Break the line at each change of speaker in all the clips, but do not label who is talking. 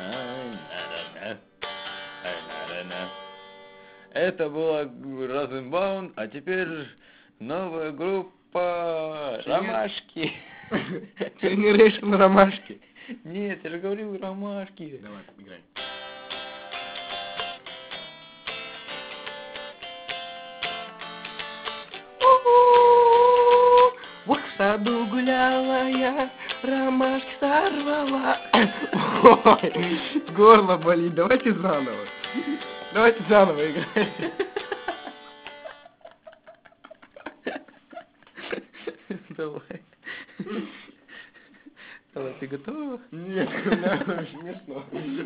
Это была Розенбаум, а теперь новая группа Ромашки.
Generation Ромашки.
Нет, я же говорил Ромашки.
Давай, играй. Вот в саду гуляла я, ромашки сорвала. Ой, горло болит, давайте заново. Давайте заново играть.
Давай. Давай, ты готова?
Нет, да, смешно.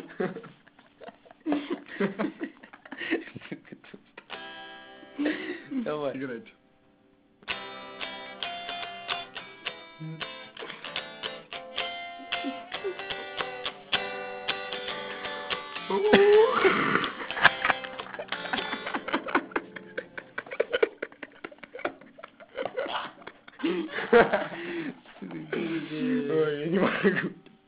Давай.
Играйте. Ой, я не могу.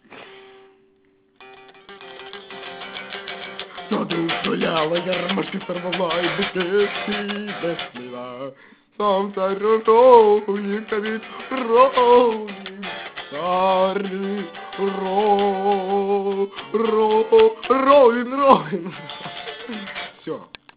Саду гуляла, я ромашки сорвала, и букетки неслила. Сам царь розовник, царит розовник, царь Ровен. Все.